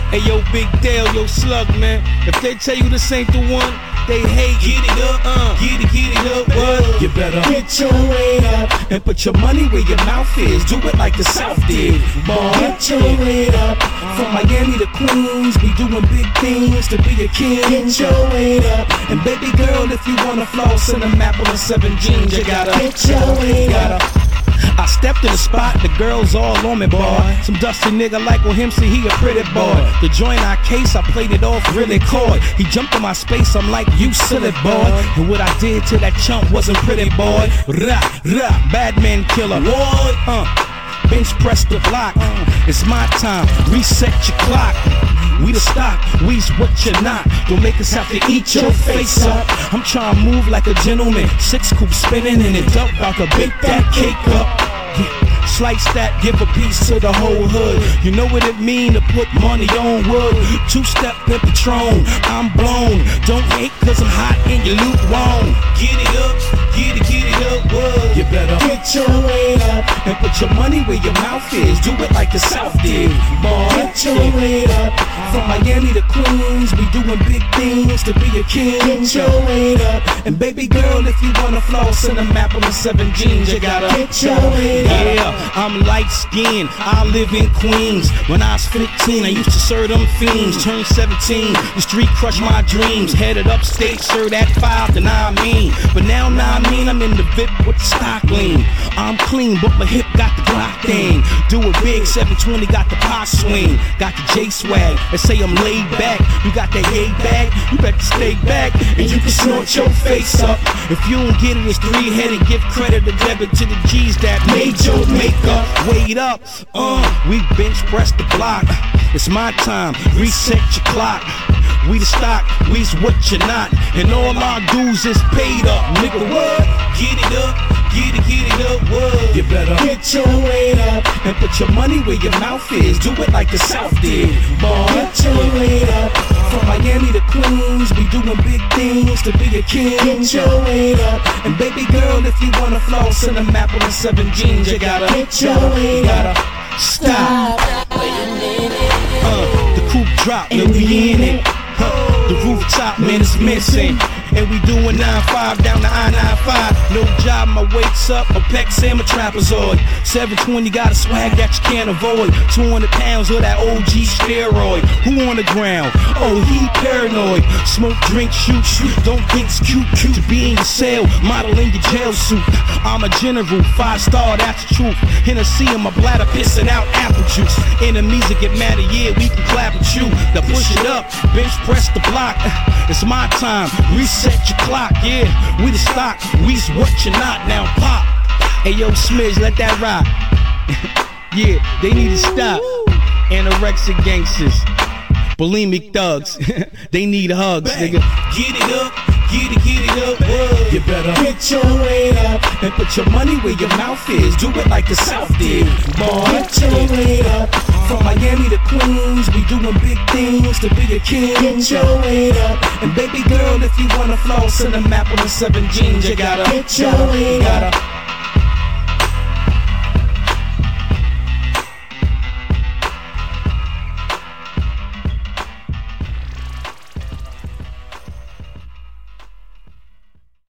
Hey yo, Big Dale, yo Slug, man. If they tell you this ain't the one, they hate. Get it up, get it up, what? You better get your weight up and put your money where your mouth is. Do it like the South did, boy. Get your weight up. From Miami to Queens, we doing big things to be a king. Get your weight up. And baby girl, if you wanna floss in a apple and 7 jeans, you gotta get your weight up. I stepped in the spot, the girls all on me, boy. Some dusty nigga like on him, see he a pretty boy. The joint I case, I played it off really coy. He jumped in my space, I'm like, you silly boy. And what I did to that chump wasn't pretty, boy. Rah, rah, bad man killer, boy. Bench press the block, it's my time, reset your clock. We the stock, we's what you're not. Don't make us have to eat your face up. I'm trying to move like a gentleman. 6 coupe spinning in it up, about to bake that cake up. Slice that, give a piece to the whole hood. You know what it mean to put money on wood. 2-step in Patron, I'm blown. Don't hate cause I'm hot and you lukewarm. Get it up, get it up, wood. You better get your weight up and put your money where your mouth is. Do it like the South did, boy. Get your weight up. From Miami to Queens, we doing big things to be a king. Get your weight up. And baby girl, if you wanna floss in a apple and 7 jeans, you gotta get your weight up. Yeah, I'm light skinned, I live in Queens. When I was 15, I used to serve them fiends. Turned 17, the street crushed my dreams. Headed upstate, served at 5 to 9 mean. But now I'm in the VIP with the stock lean. I'm clean, but my hip got the Glock thing. Do it big, 720 got the pot swing. Got the J-swag, they say I'm laid back. You got that yay bag, you better stay back. And you can snort your face up. If you don't get it, it's 3-headed. Give credit to debit to the G's that made your makeup. Wait up, we bench press the block. It's my time, reset your clock. We the stock, we's what you're not. And all our dues is paid up, nigga, what? Get it up, get it up, what? You better get your weight up and put your money where your mouth is. Do it like the South did, boy. Get your weight up. From Miami to Queens, we doing big things to be a king. Get your weight up. And baby girl, if you wanna floss in a apple and 7 jeans, you gotta get your weight up. Stop. The coupe drop, and we in it. The rooftop, man, is missing. And we doing 9-5 down the I-95. No job, my weight's up, my pecs and my trapezoid. 720 got a swag that you can't avoid. 200 pounds of that OG steroid. Who on the ground? Oh, he paranoid. Smoke, drink, shoot. Don't think it's cute to be in your cell, model in your jail suit. I'm a general, 5-star, that's the truth. Hennessy in my bladder, pissing out apple juice. Enemies that get mad at, yeah, we can clap at you. Now push it up, bench press the block. It's my time, reset your clock, yeah. We the stock, we's what you're not, now pop. Hey yo, Smidge, let that rock. Yeah, they need to stop. Anorexic gangsters, bulimic thugs, they need hugs, nigga. Get it up, get it up, whoa. You better get your weight up and put your money where your mouth is. Do it like the South did, boy. Get your weight up. From Miami to Queens, we doing big things to be a king. Get your weight up. And baby girl, if you wanna floss in a apple and 7 jeans, you gotta get your weight up.